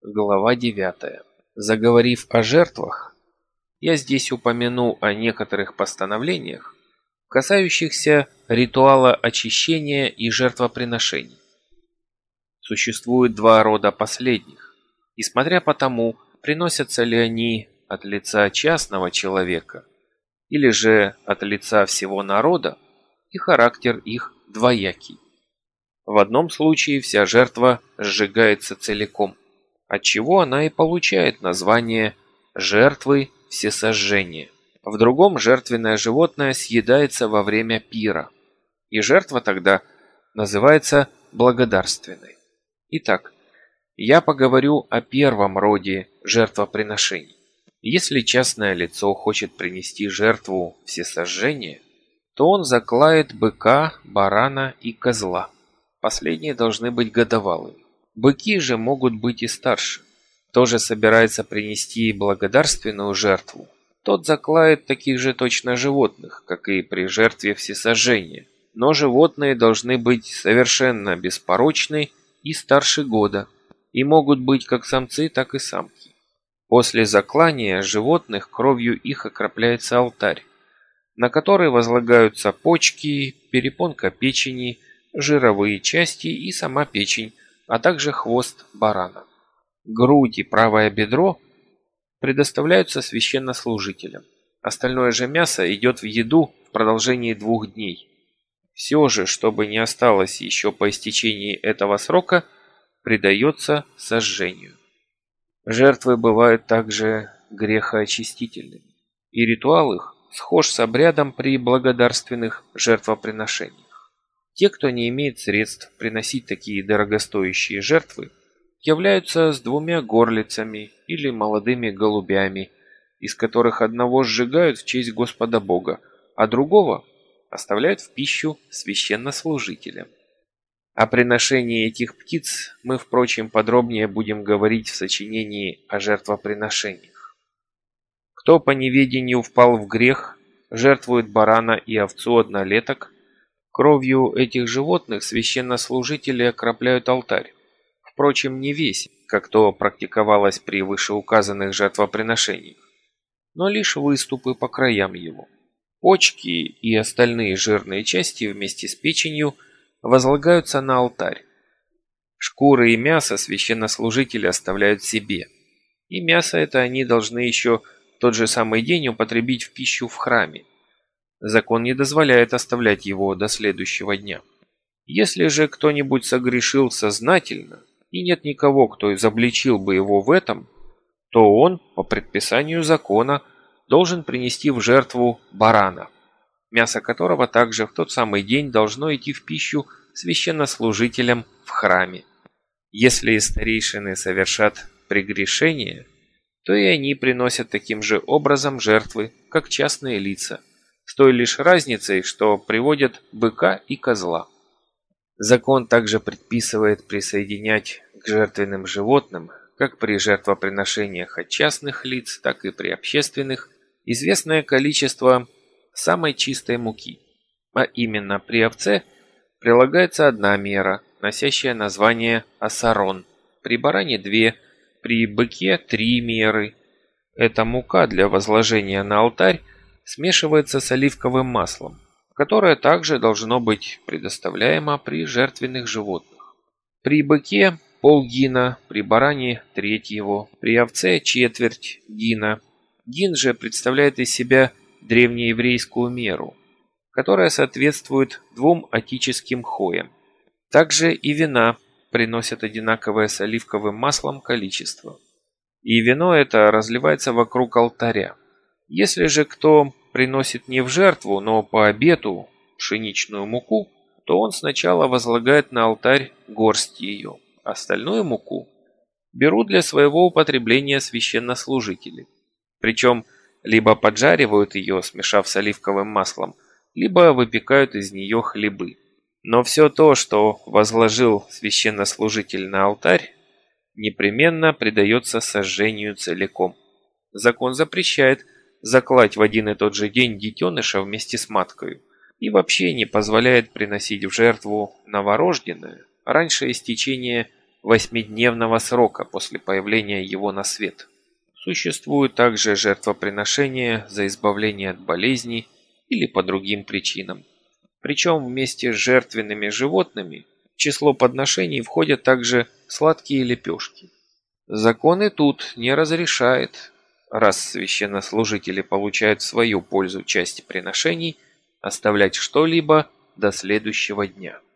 Глава 9. Заговорив о жертвах, я здесь упомяну о некоторых постановлениях, касающихся ритуала очищения и жертвоприношений. Существует два рода последних, и смотря по тому, приносятся ли они от лица частного человека или же от лица всего народа, и характер их двоякий. В одном случае вся жертва сжигается целиком, отчего она и получает название жертвы всесожжения. В другом жертвенное животное съедается во время пира, и жертва тогда называется благодарственной. Итак, я поговорю о первом роде жертвоприношений. Если частное лицо хочет принести жертву всесожжения, то он заклает быка, барана и козла. Последние должны быть годовалыми. Быки же могут быть и старше. Кто же собирается принести благодарственную жертву, тот заклает таких же точно животных, как и при жертве всесожжения. Но животные должны быть совершенно беспорочны и старше года, и могут быть как самцы, так и самки. После заклания животных кровью их окропляется алтарь, на который возлагаются почки, перепонка печени, жировые части и сама печень, а также хвост барана. Грудь и правое бедро предоставляются священнослужителям. Остальное же мясо идет в еду в продолжении 2 дней. Все же, чтобы не осталось еще по истечении этого срока, предается сожжению. Жертвы бывают также грехоочистительными, и ритуал их схож с обрядом при благодарственных жертвоприношениях. Те, кто не имеет средств приносить такие дорогостоящие жертвы, являются с 2 горлицами или молодыми голубями, из которых одного сжигают в честь Господа Бога, а другого оставляют в пищу священнослужителям. О приношении этих птиц мы, впрочем, подробнее будем говорить в сочинении о жертвоприношениях. Кто по неведению впал в грех, жертвует барана и овцу однолеток. Кровью этих животных священнослужители окропляют алтарь. Впрочем, не весь, как то практиковалось при вышеуказанных жертвоприношениях, но лишь выступы по краям его. Почки и остальные жирные части вместе с печенью возлагаются на алтарь. Шкуры и мясо священнослужители оставляют себе, и мясо это они должны еще в тот же самый день употребить в пищу в храме. Закон не дозволяет оставлять его до следующего дня. Если же кто-нибудь согрешил сознательно, и нет никого, кто изобличил бы его в этом, то он, по предписанию закона, должен принести в жертву барана, мясо которого также в тот самый день должно идти в пищу священнослужителям в храме. Если старейшины совершат прегрешение, то и они приносят таким же образом жертвы, как частные лица, с той лишь разницей, что приводят быка и козла. Закон также предписывает присоединять к жертвенным животным, как при жертвоприношениях от частных лиц, так и при общественных, известное количество самой чистой муки. А именно при овце прилагается 1 мера, носящая название асарон, при баране 2, при быке 3 меры. Эта мука для возложения на алтарь смешивается с оливковым маслом, которое также должно быть предоставляемо при жертвенных животных. При быке полгина, при баране 1/3, при овце 1/4 гина. Гин же представляет из себя древнееврейскую меру, которая соответствует 2 отическим хоям. Также и вина приносят одинаковое с оливковым маслом количество. И вино это разливается вокруг алтаря. Если же кто приносит не в жертву, но по обету пшеничную муку, то он сначала возлагает на алтарь горсть ее. Остальную муку берут для своего употребления священнослужители. Причем либо поджаривают ее, смешав с оливковым маслом, либо выпекают из нее хлебы. Но все то, что возложил священнослужитель на алтарь, непременно предается сожжению целиком. Закон запрещает заклать в один и тот же день детеныша вместе с маткою и вообще не позволяет приносить в жертву новорожденное раньше истечения 8-дневного срока после появления его на свет. Существуют также жертвоприношения за избавление от болезней или по другим причинам. Причем вместе с жертвенными животными в число подношений входят также сладкие лепешки. Закон и тут не разрешает, раз священнослужители получают в свою пользу часть приношений, оставлять что-либо до следующего дня.